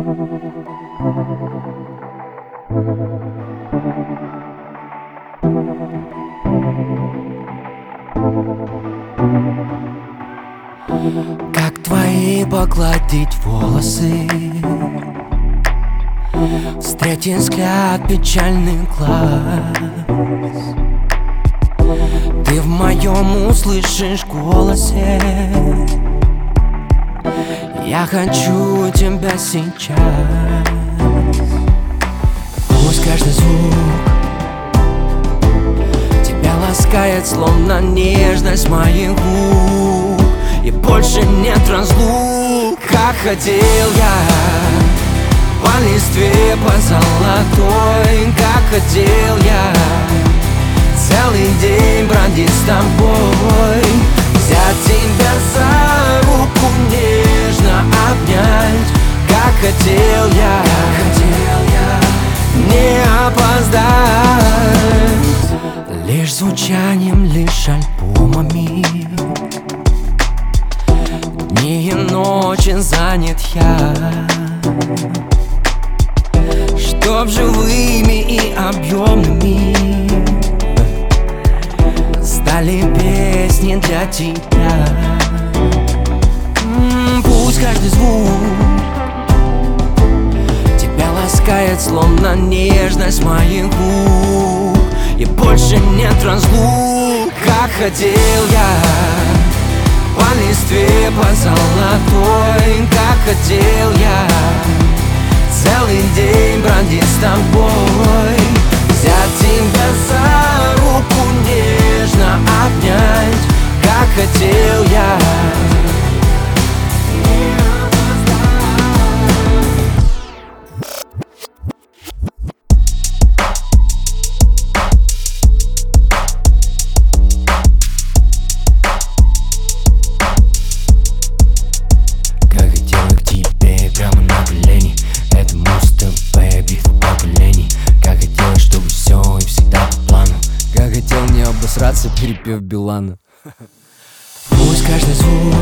Как твои погладить волосы, встретить взгляд печальный глаз. Ты в моем услышишь голосе: я хочу тебя сейчас. Пусть каждый звук тебя ласкает, словно нежность моих губ, и больше нет разлук. Как хотел я по листве, по золотой, как хотел я целый день бродить с тобой, взять тебя за руку, нежно обнять. Как хотел я не опоздать, лишь звучанием, лишь альбомами. Дни и ночи занят я, чтоб живыми и объемными стали песни для тебя. Пусть каждый звук тебя ласкает, словно нежность моих губ, и больше нет разлук. Как хотел я по листве, по золотой, как хотел я целый день бродить с тобой, взять тебя за руку, нежно обнять. Как хотел я обосраться, перепев Билана. Пусть каждый звук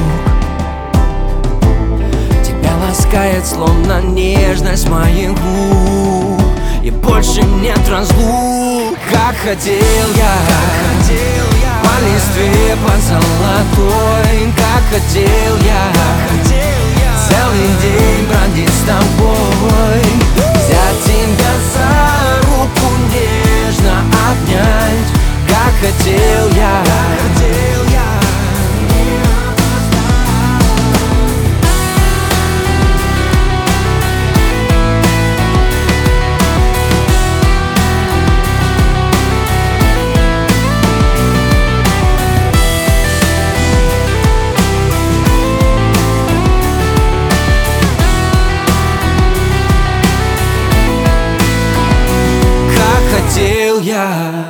тебя ласкает, словно нежность моих губ, и больше нет разлук. Как хотел я по листве, по золотой, как хотел я целый день бродить с тобой, взять тебя за руку, нежно обнять. Как хотел я Как хотел я